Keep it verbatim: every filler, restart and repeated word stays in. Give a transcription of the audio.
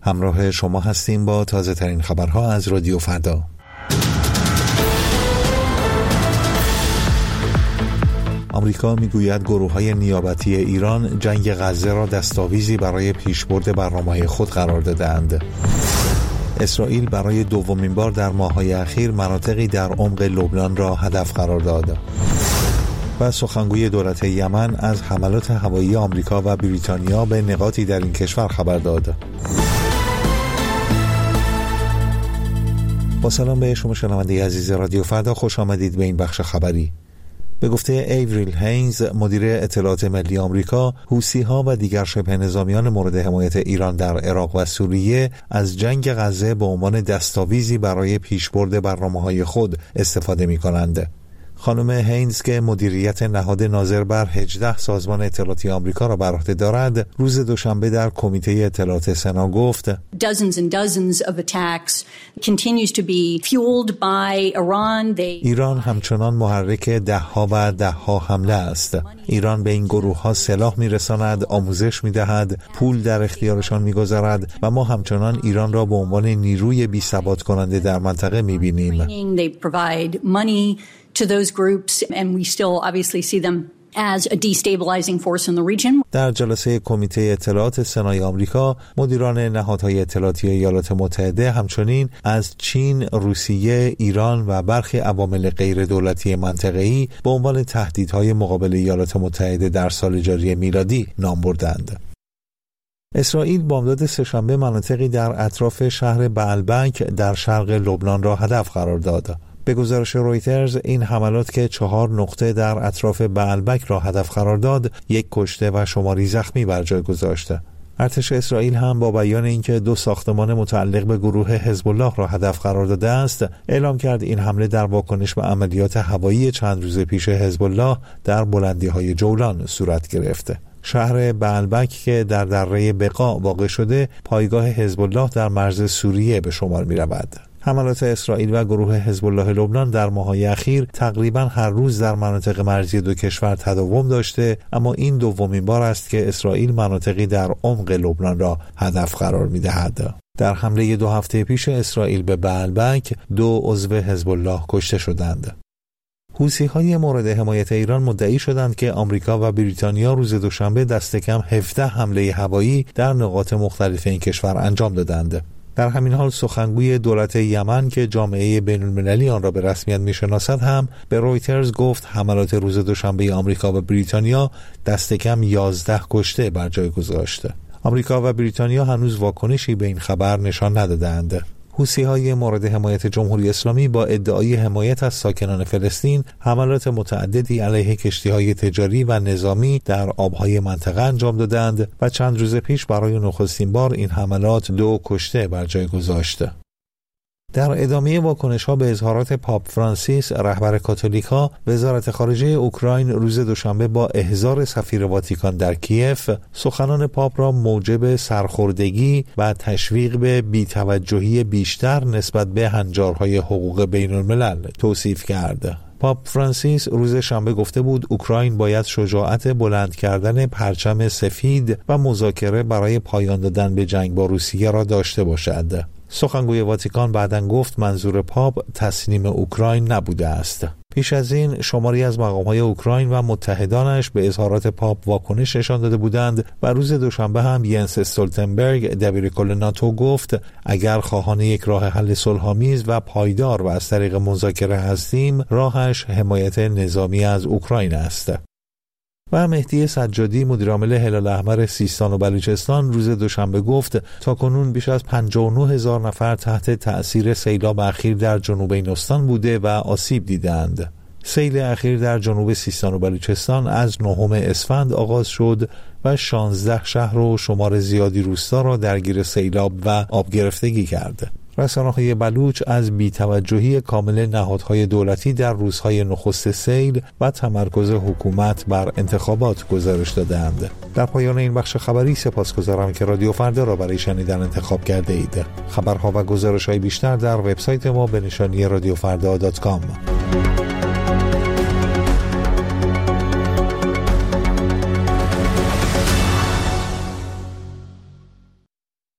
همراه شما هستیم با تازه ترین خبرها از رادیو فردا. آمریکا میگوید گروه‌های نیابتی ایران جنگ غزه را دستاویزی برای پیشبرد برنامه‌های خود قرار داده‌اند. اسرائیل برای دومین بار در ماه‌های اخیر مناطقی در عمق لبنان را هدف قرار داد. و سخنگوی دولت یمن از حملات هوایی آمریکا و بریتانیا به نقاطی در این کشور خبر داد. با سلام به شما شنونده عزیز رادیو فردا، خوش آمدید به این بخش خبری. به گفته ایوریل هینز، مدیر اطلاعات ملی آمریکا، حوثی‌ها و دیگر شبه نظامیان مورد حمایت ایران در عراق و سوریه از جنگ غزه به عنوان دستاویزی برای پیشبرد برنامه‌های خود استفاده می‌کنند. خانم هینز که مدیریت نهاد ناظر بر هجده سازمان اطلاعاتی آمریکا را بر عهده دارد، روز دوشنبه در کمیته اطلاعات سنا گفت Dozens and dozens of attacks continues to be fueled by Iran. They... ایران همچنان محرک ده‌ها و ده‌ها حمله است. ایران به این گروه‌ها سلاح می‌رساند، آموزش می‌دهد، پول در اختیارشان می‌گذارد و ما همچنان ایران را به عنوان نیروی بی‌ثبات کننده در منطقه می‌بینیم. They provide money to those groups and we still obviously see them as a destabilizing force in the region. در جلسه کمیته اطلاعات سنای آمریکا، مدیران نهادهای اطلاعاتی ایالات متحده همچنین از چین، روسیه، ایران و برخی عوامل غیر دولتی منطقه‌ای به عنوان تهدیدهای مقابل ایالات متحده در سال جاری میلادی نام بردند. اسرائیل بامداد سه‌شنبه مناطقی در اطراف شهر بعلبک در شرق لبنان را هدف قرار داد. به گزارش رویترز، این حملات که چهار نقطه در اطراف بعلبک را هدف قرار داد، یک کشته و شماری زخمی بر جای گذاشته. ارتش اسرائیل هم با بیان اینکه دو ساختمان متعلق به گروه حزب الله را هدف قرار داده است، اعلام کرد این حمله در واکنش به عملیات هوایی چند روز پیش حزب الله در بلندی‌های جولان صورت گرفته. شهر بعلبک که در دره بقاع واقع شده، پایگاه حزب الله در مرز سوریه به شمار می‌رود. حملات اسرائیل و گروه حزب الله لبنان در ماه‌های اخیر تقریباً هر روز در مناطق مرزی دو کشور تداوم داشته، اما این دومین بار است که اسرائیل مناطقی در عمق لبنان را هدف قرار می‌دهد. در حمله دو هفته پیش اسرائیل به بعلبک، دو عضو حزب الله کشته شدند. حوثی‌های مورد حمایت ایران مدعی شدند که آمریکا و بریتانیا روز دوشنبه دست کم هفده حمله هوایی در نقاط مختلف این کشور انجام دادند. در همین حال سخنگوی دولت یمن که جامعه بین‌المللی آن را به رسمیت می‌شناسد هم به رویترز گفت حملات روز دوشنبه آمریکا و بریتانیا دست کم یازده کشته بر جای گذاشته. آمریکا و بریتانیا هنوز واکنشی به این خبر نشان ندادند. حوثی‌های مورد حمایت جمهوری اسلامی با ادعای حمایت از ساکنان فلسطین حملات متعددی علیه کشتی‌های تجاری و نظامی در آب‌های منطقه انجام دادند و چند روز پیش برای نخستین بار این حملات دو کشته بر جای گذاشته. در ادامه واکنش‌ها به اظهارات پاپ فرانسیس رهبر کاتولیک‌ها، وزارت خارجه اوکراین روز دوشنبه با احضار سفیر واتیکان در کیف سخنان پاپ را موجب سرخوردگی و تشویق به بی‌توجهی بیشتر نسبت به هنجارهای حقوق بین‌الملل توصیف کرد. پاپ فرانسیس روز شنبه گفته بود اوکراین باید شجاعت بلند کردن پرچم سفید و مذاکره برای پایان دادن به جنگ با روسیه را داشته باشد. سخنگوی واتیکان بعداً گفت منظور پاپ تسلیم اوکراین نبوده است. پیش از این شماری از مقام‌های اوکراین و متحدانش به اظهارات پاپ واکنش نشان داده بودند و روز دوشنبه هم ینس استولتنبرگ دبیرکل ناتو گفت اگر خواهان یک راه حل صلح‌آمیز و پایدار و از طریق مذاکره هستیم، راهش حمایت نظامی از اوکراین است. و مهدی سجادی مدیرعامل هلال احمر سیستان و بلوچستان روز دوشنبه گفت تاکنون بیش از پنجاه و نه هزار نفر تحت تأثیر سیلاب اخیر در جنوب این استان بوده و آسیب دیدند. سیل اخیر در جنوب سیستان و بلوچستان از نهم اسفند آغاز شد و شانزده شهر و شمار زیادی روستا را درگیر سیلاب و آب گرفتگی کرد. رسانه‌های بلوچ از بی‌توجهی کامل نهادهای دولتی در روزهای نخست سیل و تمرکز حکومت بر انتخابات گزارش دادند. در پایان این بخش خبری سپاسگزارم که رادیو فردا را برای شنیدن انتخاب کرده اید. خبرها و گزارش‌های بیشتر در وبسایت ما به نشانی رادیو فردا دات کام.